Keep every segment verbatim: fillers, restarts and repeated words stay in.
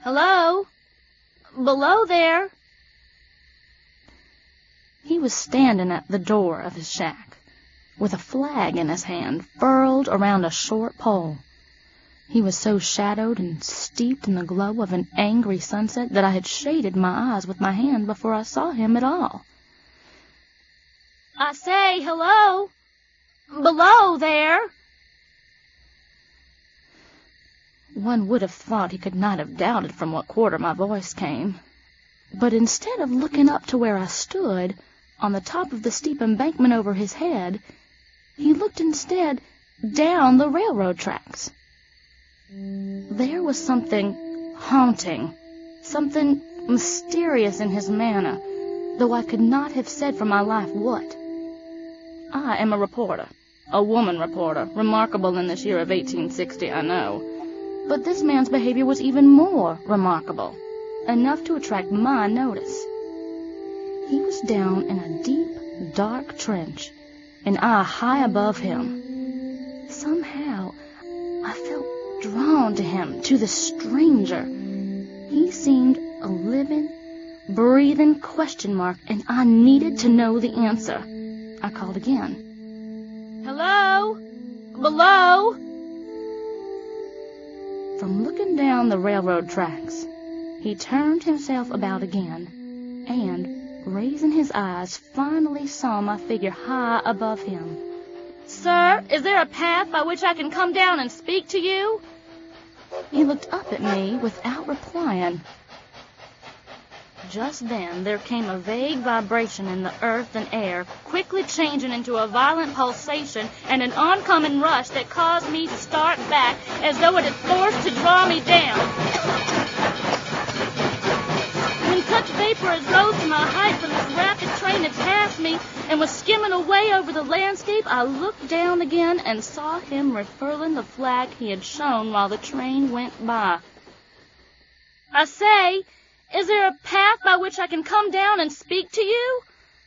Hello? Below there? He was standing at the door of his shack, with a flag in his hand, furled around a short pole. He was so shadowed and steeped in the glow of an angry sunset that I had shaded my eyes with my hand before I saw him at all. I say, hello? Below there? One would have thought he could not have doubted from what quarter my voice came. But instead of looking up to where I stood, on the top of the steep embankment over his head, he looked instead down the railroad tracks. There was something haunting, something mysterious in his manner, though I could not have said for my life what. I am a reporter, a woman reporter, remarkable in this year of eighteen sixty, I know. But this man's behavior was even more remarkable, enough to attract my notice. He was down in a deep, dark trench, and I high above him. Somehow, I felt drawn to him, to the stranger. He seemed a living, breathing question mark, and I needed to know the answer. I called again. Hello? Below? From looking down the railroad tracks, he turned himself about again, and, raising his eyes, finally saw my figure high above him. Sir, is there a path by which I can come down and speak to you? He looked up at me without replying. Just then there came a vague vibration in the earth and air, quickly changing into a violent pulsation and an oncoming rush that caused me to start back as though it had forced to draw me down. When such vapor as rose to my height from this rapid train had passed me and was skimming away over the landscape, I looked down again and saw him refurling the flag he had shown while the train went by. I say, is there a path by which I can come down and speak to you?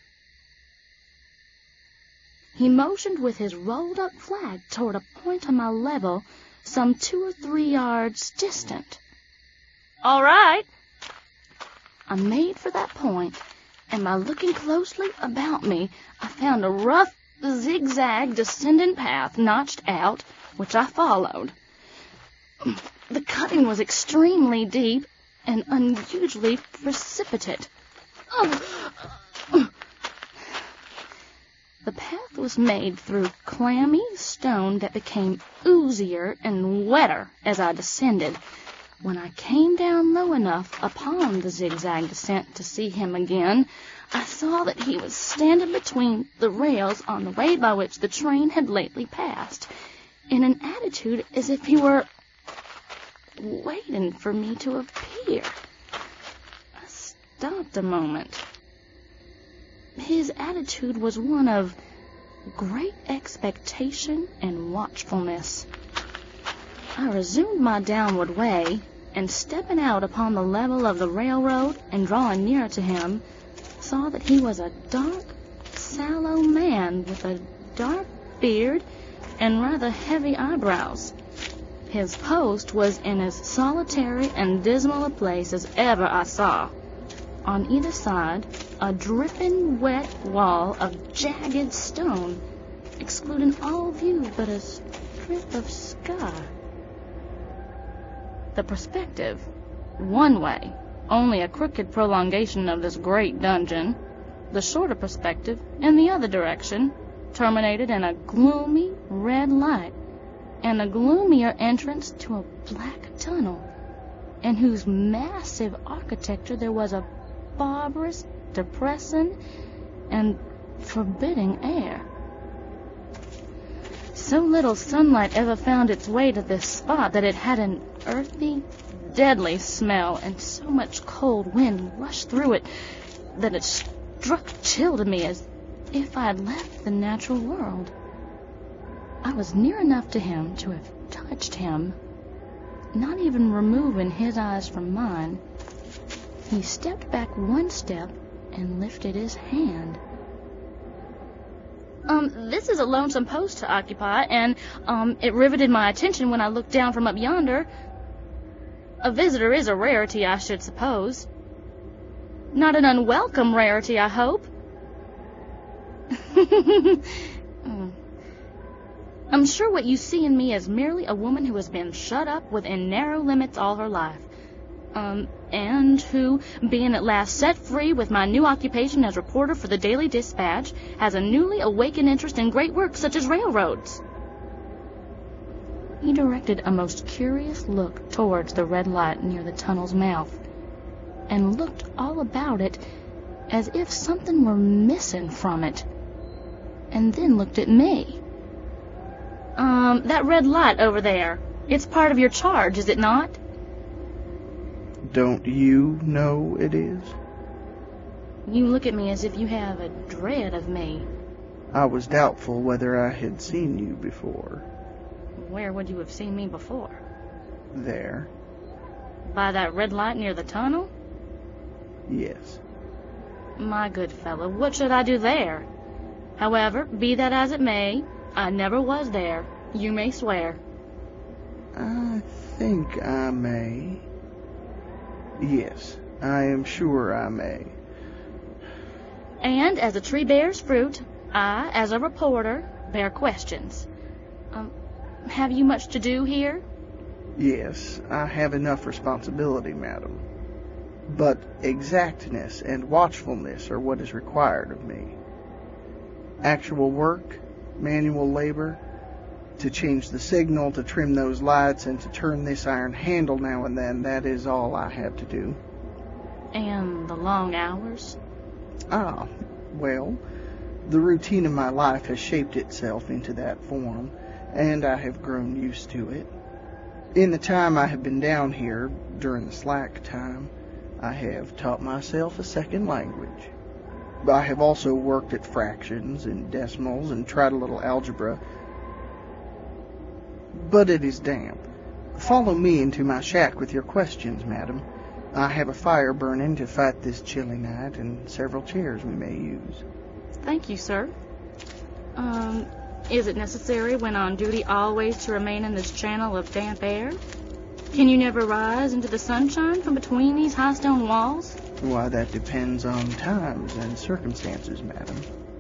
He motioned with his rolled-up flag toward a point on my level some two or three yards distant. All right. I made for that point, and by looking closely about me, I found a rough, zigzag descending path notched out, which I followed. The cutting was extremely deep and unusually precipitate. The path was made through clammy stone that became oozier and wetter as I descended. When I came down low enough upon the zigzag descent to see him again, I saw that he was standing between the rails on the way by which the train had lately passed, in an attitude as if he were waiting for me to appear. I stopped a moment. His attitude was one of great expectation and watchfulness. I resumed my downward way, and stepping out upon the level of the railroad and drawing nearer to him, saw that he was a dark, sallow man with a dark beard and rather heavy eyebrows. His post was in as solitary and dismal a place as ever I saw. On either side, a dripping wet wall of jagged stone, excluding all view but a strip of sky. The perspective, one way, only a crooked prolongation of this great dungeon. The shorter perspective, in the other direction, terminated in a gloomy red light, and a gloomier entrance to a black tunnel, in whose massive architecture there was a barbarous, depressing, and forbidding air. So little sunlight ever found its way to this spot that it had an earthy, deadly smell, and so much cold wind rushed through it that it struck chill to me as if I had left the natural world. I was near enough to him to have touched him, not even removing his eyes from mine. He stepped back one step and lifted his hand. Um, this is a lonesome post to occupy, and, um, it riveted my attention when I looked down from up yonder. A visitor is a rarity, I should suppose. Not an unwelcome rarity, I hope. I'm sure what you see in me is merely a woman who has been shut up within narrow limits all her life. Um, and who, being at last set free with my new occupation as reporter for the Daily Dispatch, has a newly awakened interest in great work such as railroads. He directed a most curious look towards the red light near the tunnel's mouth, and looked all about it as if something were missing from it, and then looked at me. Um, that red light over there, it's part of your charge, is it not? Don't you know it is? You look at me as if you have a dread of me. I was doubtful whether I had seen you before. Where would you have seen me before? There. By that red light near the tunnel? Yes. My good fellow, what should I do there? However, be that as it may, I never was there. You may swear. I think I may. Yes, I am sure I may. And as a tree bears fruit, I, as a reporter, bear questions. Um, have you much to do here? Yes, I have enough responsibility, madam. But exactness and watchfulness are what is required of me. Actual work, manual labor, to change the signal, to trim those lights, and to turn this iron handle now and then, that is all I have to do. And the long hours? Ah, well, the routine of my life has shaped itself into that form, and I have grown used to it. In the time I have been down here, during the slack time, I have taught myself a second language. I have also worked at fractions and decimals and tried a little algebra. But it is damp. Follow me into my shack with your questions, madam. I have a fire burning to fight this chilly night, and several chairs we may use. Thank you, sir. Um, is it necessary when on duty always to remain in this channel of damp air? Can you never rise into the sunshine from between these high stone walls? Why, that depends on times and circumstances, madam.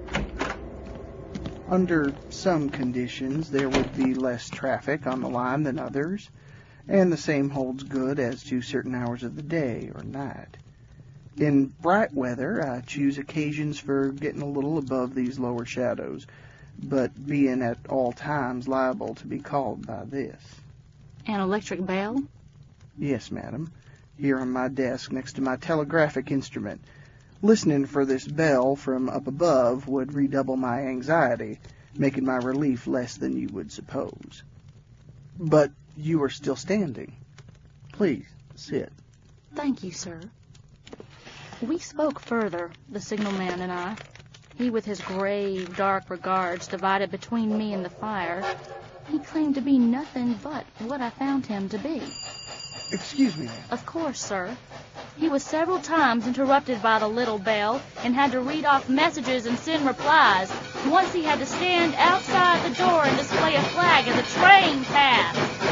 Under some conditions, there would be less traffic on the line than others, and the same holds good as to certain hours of the day or night. In bright weather, I choose occasions for getting a little above these lower shadows, but being at all times liable to be called by this. An electric bell? Yes, madam. Here on my desk next to my telegraphic instrument. Listening for this bell from up above would redouble my anxiety, making my relief less than you would suppose. But you are still standing. Please, sit. Thank you, sir. We spoke further, the signalman and I. He with his grave, dark regards divided between me and the fire. He claimed to be nothing but what I found him to be. Excuse me, ma'am. Of course, sir. He was several times interrupted by the little bell and had to read off messages and send replies. Once he had to stand outside the door and display a flag as a train passed.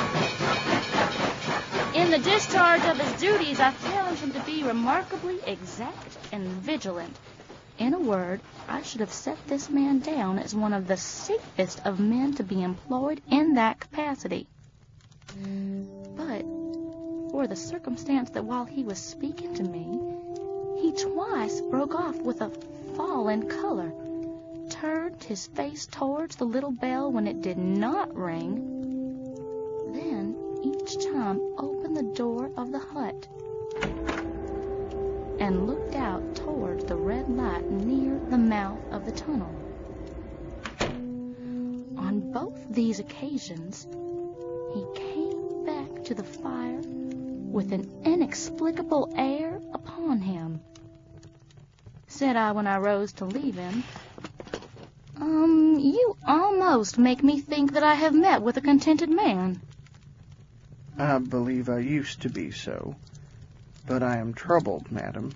In the discharge of his duties, I found him to be remarkably exact and vigilant. In a word, I should have set this man down as one of the safest of men to be employed in that capacity. But for the circumstance that while he was speaking to me, he twice broke off with a fall in color, turned his face towards the little bell when it did not ring, then each time opened the door of the hut and looked out towards the red light near the mouth of the tunnel. On both these occasions, he came back to the fire with an inexplicable air upon him. Said I when I rose to leave him, Um, you almost make me think that I have met with a contented man. I believe I used to be so, but I am troubled, madam.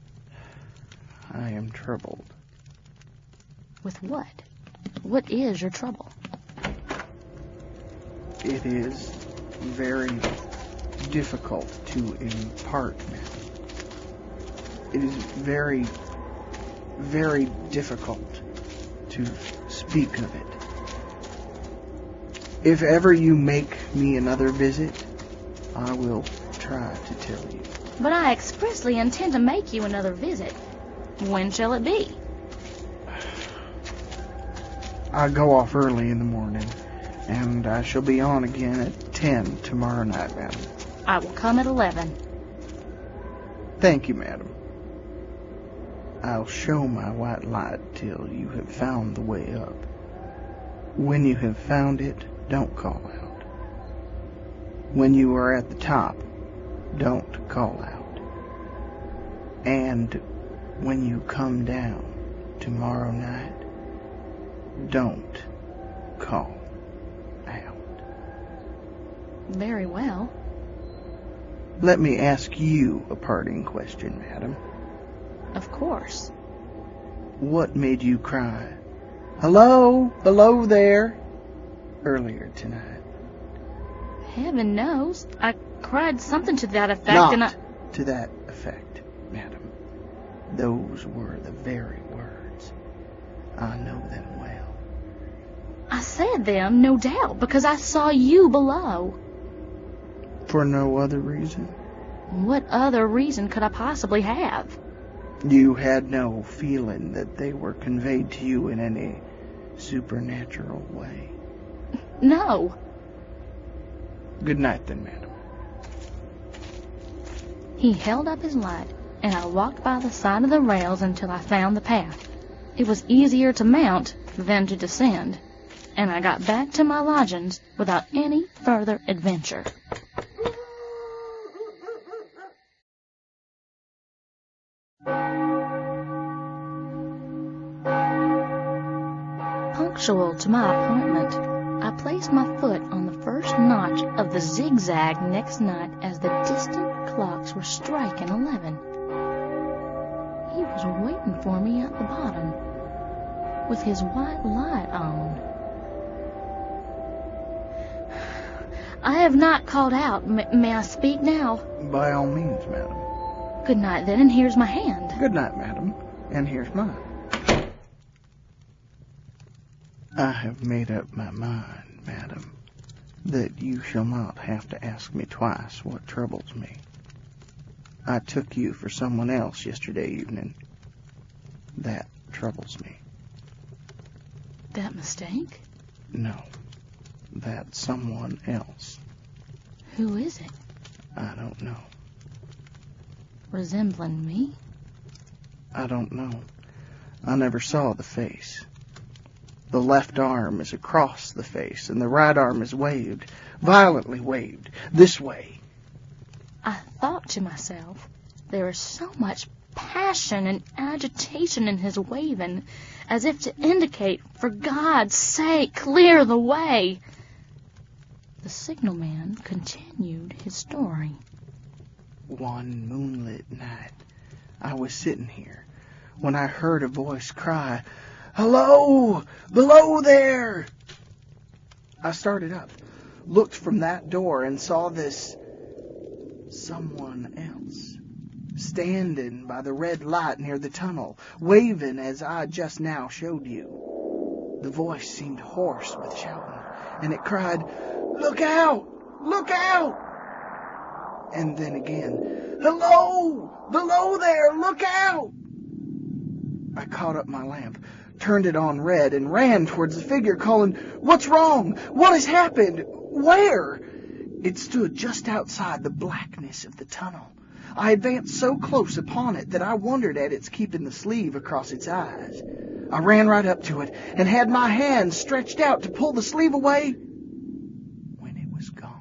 I am troubled. With what? What is your trouble? It is very difficult to impart, madam. It is very, very difficult to speak of it. If ever you make me another visit, I will try to tell you. But I expressly intend to make you another visit. When shall it be? I go off early in the morning, and I shall be on again at ten tomorrow night, madam. I will come at eleven. Thank you, madam. I'll show my white light till you have found the way up. When you have found it, don't call out. When you are at the top, don't call out. And when you come down tomorrow night, don't call out. Very well. Let me ask you a parting question, madam. Of course. What made you cry, "Hello, below there," earlier tonight? Heaven knows. I cried something to that effect, Not and I... to that effect, madam. Those were the very words. I know them well. I said them, no doubt, because I saw you below. For no other reason? What other reason could I possibly have? You had no feeling that they were conveyed to you in any supernatural way? No. Good night, then, madam. He held up his light, and I walked by the side of the rails until I found the path. It was easier to mount than to descend, and I got back to my lodgings without any further adventure. Punctual to my appointment, I placed my foot on the first notch of the zigzag next night as the distant clocks were striking eleven. He was waiting for me at the bottom, with his white light on. I have not called out. M- may I speak now? By all means, madam. Good night, then, and here's my hand. Good night, madam, and here's mine. I have made up my mind, madam, that you shall not have to ask me twice what troubles me. I took you for someone else yesterday evening. That troubles me. That mistake? No, that someone else. Who is it? I don't know. Resembling me? I don't know. I never saw the face. The left arm is across the face, and the right arm is waved, violently waved, this way. I thought to myself, there is so much passion and agitation in his waving, as if to indicate, for God's sake, clear the way. The signalman continued his story. One moonlit night, I was sitting here when I heard a voice cry, "Hello! Below there!" I started up, looked from that door, and saw this someone else standing by the red light near the tunnel, waving as I just now showed you. The voice seemed hoarse with shouting, and it cried, "Look out! Look out!" And then again, "Hello! Below there! Look out!" I caught up my lamp, turned it on red, and ran towards the figure, calling, "What's wrong? What has happened? Where?" It stood just outside the blackness of the tunnel. I advanced so close upon it that I wondered at its keeping the sleeve across its eyes. I ran right up to it and had my hand stretched out to pull the sleeve away when it was gone.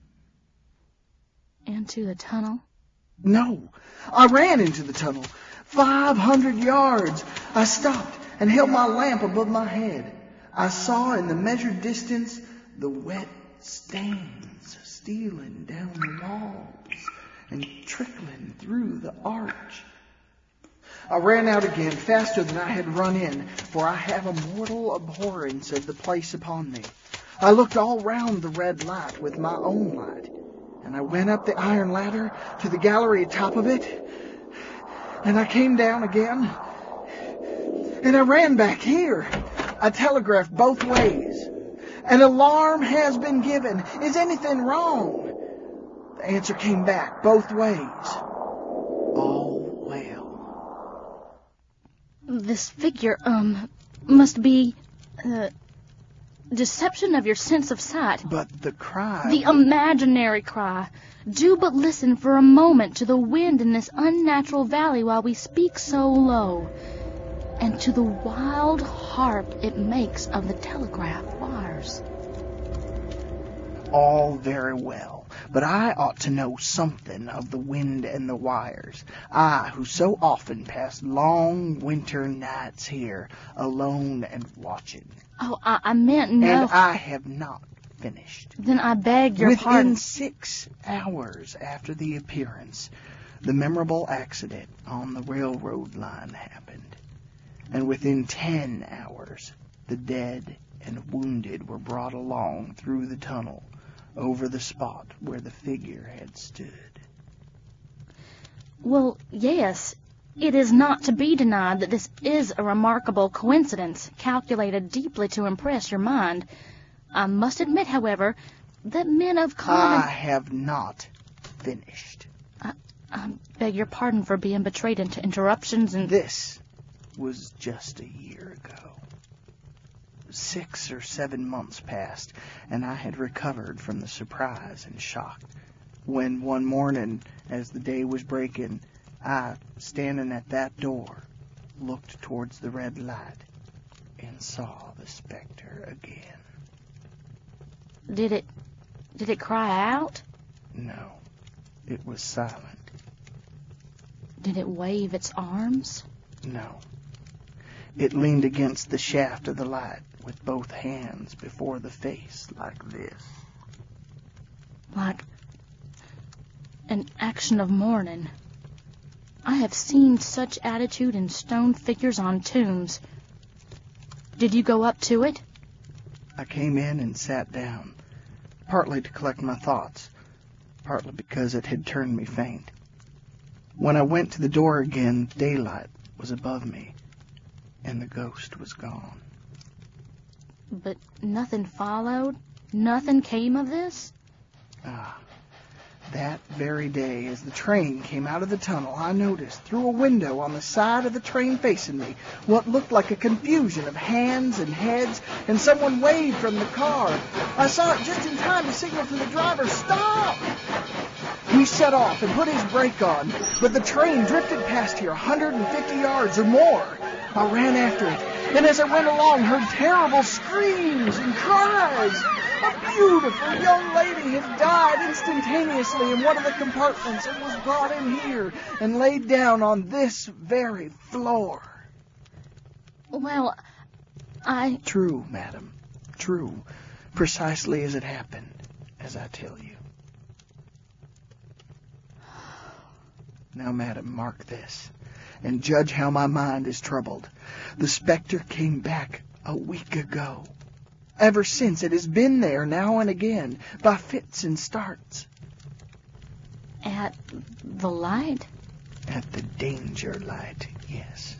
Into the tunnel? No, I ran into the tunnel. Five hundred yards. I stopped and held my lamp above my head. I saw in the measured distance the wet stains stealing down the walls and trickling through the arch. I ran out again, faster than I had run in, for I have a mortal abhorrence of the place upon me. I looked all round the red light with my own light. And I went up the iron ladder to the gallery atop of it, and I came down again, and I ran back here. I telegraphed both ways. An alarm has been given. Is anything wrong? The answer came back both ways. All well. This figure, um, must be, uh, deception of your sense of sight. But the cry... The imaginary cry. Do but listen for a moment to the wind in this unnatural valley while we speak so low, and to the wild harp it makes of the telegraph wires. All very well, but I ought to know something of the wind and the wires. I, who so often pass long winter nights here, alone and watching. Oh, I, I meant no. And I have not finished. Then I beg your Within pardon. Within six hours after the appearance, the memorable accident on the railroad line happened. And within ten hours, the dead and wounded were brought along through the tunnel over the spot where the figure had stood. Well, yes, it is not to be denied that this is a remarkable coincidence, calculated deeply to impress your mind. I must admit, however, that men of common... I have not finished. I, I beg your pardon for being betrayed into interruptions and... This was just a year ago. Six or seven months passed, and I had recovered from the surprise and shock, when one morning, as the day was breaking, I, standing at that door, looked towards the red light and saw the specter again. Did it... did it cry out? No, it was silent. Did it wave its arms? No. It leaned against the shaft of the light with both hands before the face like this. Like an action of mourning. I have seen such attitude in stone figures on tombs. Did you go up to it? I came in and sat down, partly to collect my thoughts, partly because it had turned me faint. When I went to the door again, daylight was above me, and the ghost was gone. But nothing followed? Nothing came of this? Ah, that very day, as the train came out of the tunnel, I noticed through a window on the side of the train facing me what looked like a confusion of hands and heads, and someone waved from the car. I saw it just in time to signal to the driver, "Stop!" He shut off and put his brake on, but the train drifted past here a hundred fifty yards or more. I ran after it, and as I went along, heard terrible screams and cries. A beautiful young lady had died instantaneously in one of the compartments and was brought in here and laid down on this very floor. Well, I... True, madam, true, precisely as it happened, as I tell you. Now, madam, mark this, and judge how my mind is troubled. The specter came back a week ago. Ever since, it has been there now and again, by fits and starts. At the light? At the danger light, yes.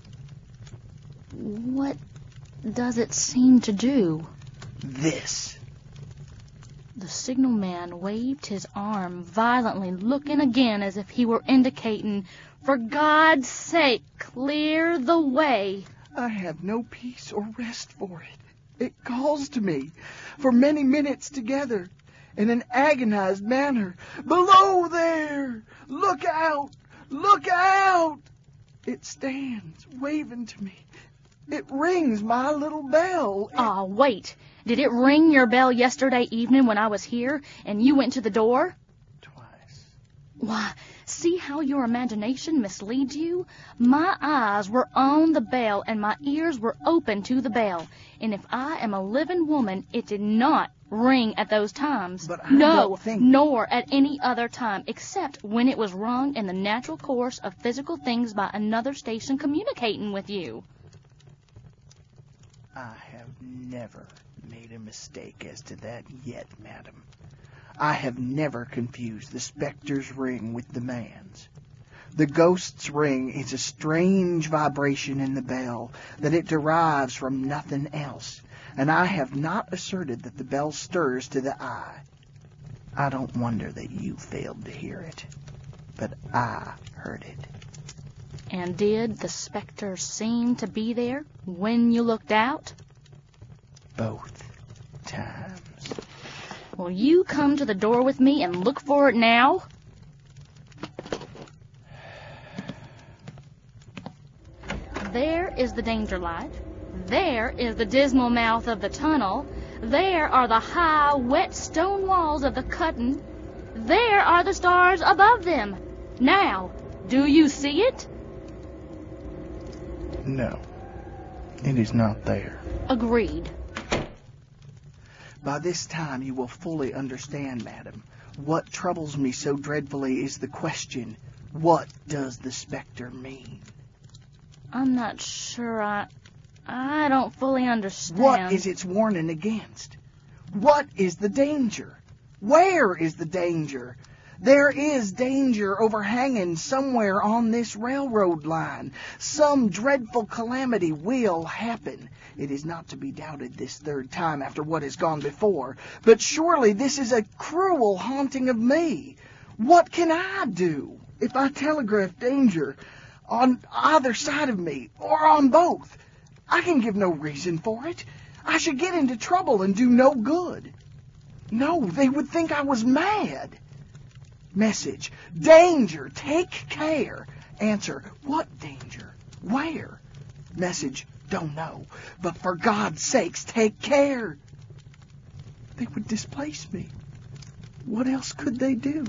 What does it seem to do? This. The signalman waved his arm violently, looking again as if he were indicating, "For God's sake, clear the way." I have no peace or rest for it. It calls to me for many minutes together in an agonized manner. "Below there! Look out! Look out!" It stands waving to me. It rings my little bell. Ah, it... wait. Did it ring your bell yesterday evening when I was here and you went to the door? Twice. Why, see how your imagination misleads you? My eyes were on the bell and my ears were open to the bell. And if I am a living woman, it did not ring at those times. But I no, don't think... nor at any other time, except when it was rung in the natural course of physical things by another station communicating with you. I have never made a mistake as to that yet, madam. I have never confused the specter's ring with the man's. The ghost's ring is a strange vibration in the bell, that it derives from nothing else, and I have not asserted that the bell stirs to the eye. I don't wonder that you failed to hear it, but I heard it. And did the specter seem to be there when you looked out? Both times. Will you come to the door with me and look for it now? There is the danger light. There is the dismal mouth of the tunnel. There are the high, wet stone walls of the cutting. There are the stars above them. Now, do you see it? No, it is not there. Agreed. By this time you will fully understand, madam. What troubles me so dreadfully is the question, what does the specter mean? I'm not sure I... I don't fully understand. What is its warning against? What is the danger? Where is the danger? There is danger overhanging somewhere on this railroad line. Some dreadful calamity will happen. It is not to be doubted this third time after what has gone before. But surely this is a cruel haunting of me. What can I do if I telegraph danger on either side of me or on both? I can give no reason for it. I should get into trouble and do no good. No, they would think I was mad. Message, danger, take care. Answer, what danger? Where? Message, don't know, but for God's sakes, take care. They would displace me. What else could they do?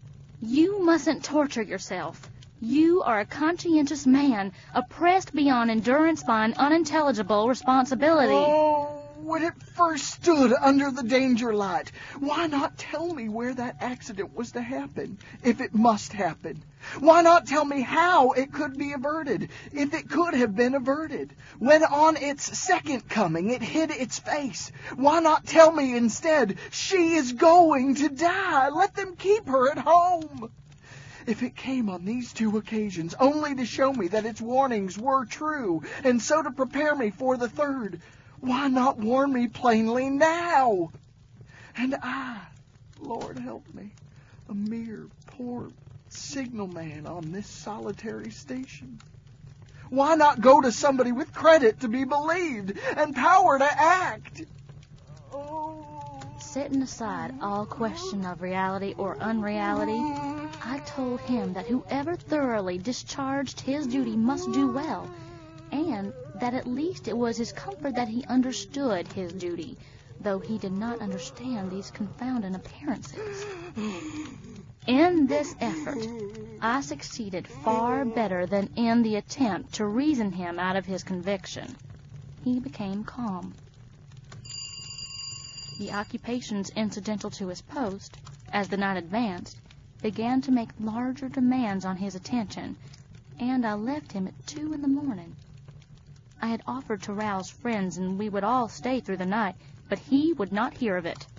You mustn't torture yourself. You are a conscientious man, oppressed beyond endurance by an unintelligible responsibility. Oh, when it first stood under the danger light, why not tell me where that accident was to happen, if it must happen? Why not tell me how it could be averted, if it could have been averted? When on its second coming it hid its face, why not tell me instead, she is going to die, let them keep her at home? If it came on these two occasions only to show me that its warnings were true, and so to prepare me for the third, why not warn me plainly now? And I, Lord help me, a mere poor signalman on this solitary station. Why not go to somebody with credit to be believed and power to act? Oh. Setting aside all question of reality or unreality, I told him that whoever thoroughly discharged his duty must do well, and that at least it was his comfort that he understood his duty, though he did not understand these confounding appearances. In this effort, I succeeded far better than in the attempt to reason him out of his conviction. He became calm. The occupations incidental to his post, as the night advanced, began to make larger demands on his attention, and I left him at two in the morning. I had offered to rouse friends, and we would all stay through the night, but he would not hear of it.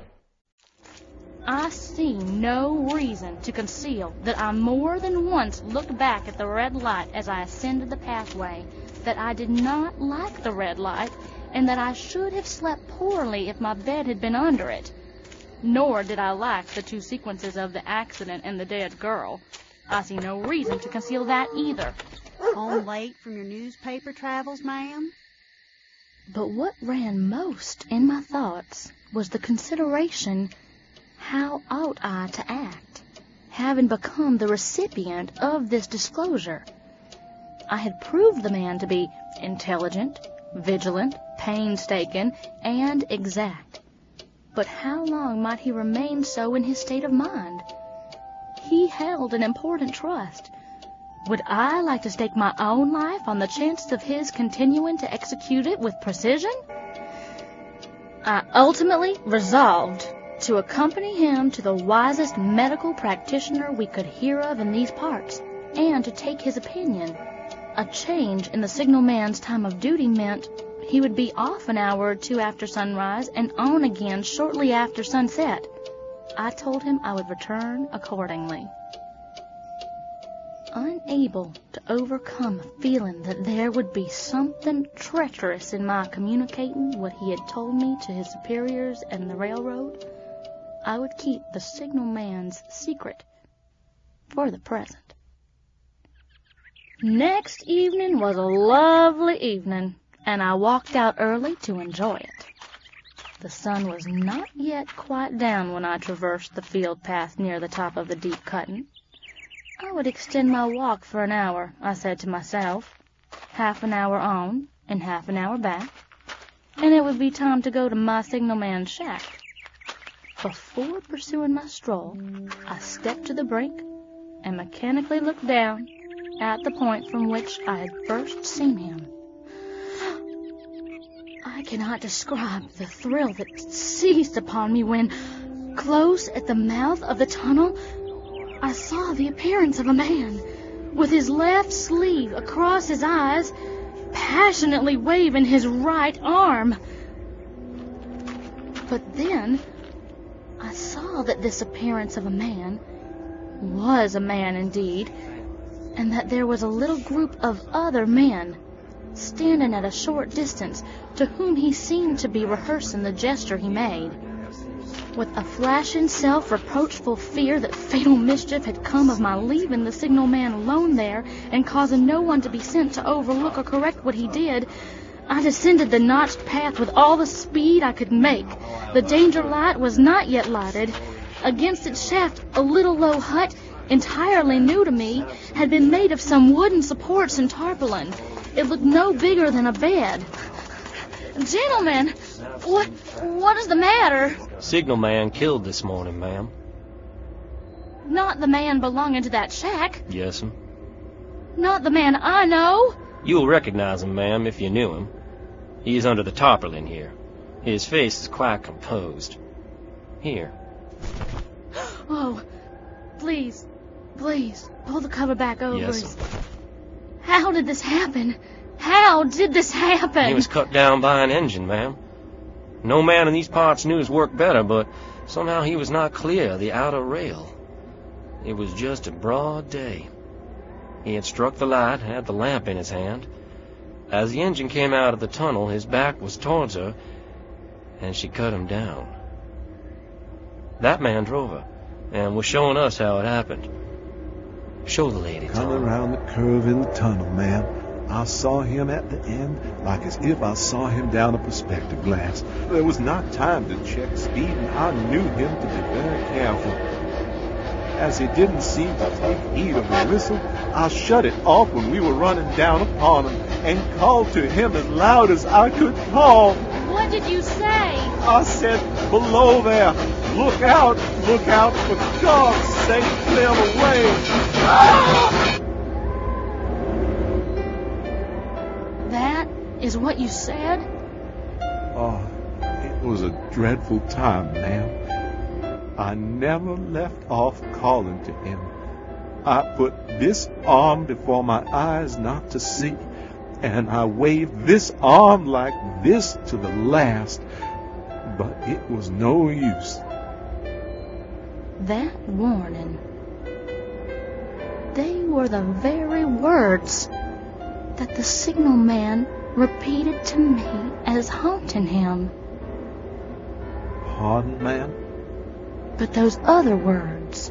I see no reason to conceal that I more than once looked back at the red light as I ascended the pathway, that I did not like the red light, and that I should have slept poorly if my bed had been under it. Nor did I like the two sequences of the accident and the dead girl. I see no reason to conceal that either. Home late from your newspaper travels, ma'am? But what ran most in my thoughts was the consideration, how ought I to act, having become the recipient of this disclosure? I had proved the man to be intelligent, vigilant, painstaking, and exact. But how long might he remain so in his state of mind? He held an important trust. Would I like to stake my own life on the chances of his continuing to execute it with precision? I ultimately resolved to accompany him to the wisest medical practitioner we could hear of in these parts, and to take his opinion. A change in the signalman's time of duty meant he would be off an hour or two after sunrise and on again shortly after sunset. I told him I would return accordingly. Unable to overcome a feeling that there would be something treacherous in my communicating what he had told me to his superiors and the railroad, I would keep the signalman's secret for the present. Next evening was a lovely evening, and I walked out early to enjoy it. The sun was not yet quite down when I traversed the field path near the top of the deep cutting. I would extend my walk for an hour, I said to myself, half an hour on and half an hour back, and it would be time to go to my signalman's shack. Before pursuing my stroll, I stepped to the brink and mechanically looked down at the point from which I had first seen him. I cannot describe the thrill that seized upon me when, close at the mouth of the tunnel, I saw the appearance of a man, with his left sleeve across his eyes, passionately waving his right arm. But then I saw that this appearance of a man was a man indeed, and that there was a little group of other men standing at a short distance, to whom he seemed to be rehearsing the gesture he made. With a flashing self-reproachful fear that fatal mischief had come of my leaving the signalman alone there and causing no one to be sent to overlook or correct what he did, I descended the notched path with all the speed I could make. The danger light was not yet lighted. Against its shaft, a little low hut, entirely new to me, had been made of some wooden supports and tarpaulin. It looked no bigger than a bed. Gentlemen, what what is the matter? Signalman killed this morning, ma'am. Not the man belonging to that shack. Yes'm. Not the man I know. You'll recognize him, ma'am, if you knew him. He is under the tarpaulin here. His face is quite composed. Here. Oh, please, please, pull the cover back over. Yes, his... How did this happen? How did this happen? He was cut down by an engine, ma'am. No man in these parts knew his work better, but somehow he was not clear the outer rail. It was just a broad day. He had struck the light, had the lamp in his hand. As the engine came out of the tunnel, his back was towards her, and she cut him down. That man drove her, and was showing us how it happened. Show the lady, Tom. Coming around the curve in the tunnel, ma'am. I saw him at the end, like as if I saw him down a perspective glass. There was not time to check speed, and I knew him to be very careful. As he didn't seem to take heed of the whistle, I shut it off when we were running down upon him, and called to him as loud as I could call. What did you say? I said, below there, look out, look out, for God's sake, clear the way. Ah! That is what you said? Oh, it was a dreadful time, ma'am. I never left off calling to him. I put this arm before my eyes not to see, and I waved this arm like this to the last, but it was no use. That warning. They were the very words that the signalman repeated to me as haunting him. Pardon, ma'am? But those other words,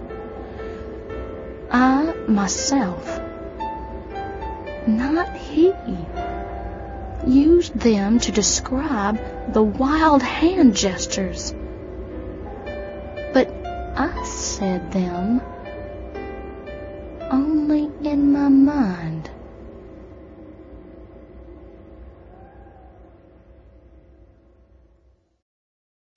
I myself, not he, used them to describe the wild hand gestures. But I said them only in my mind.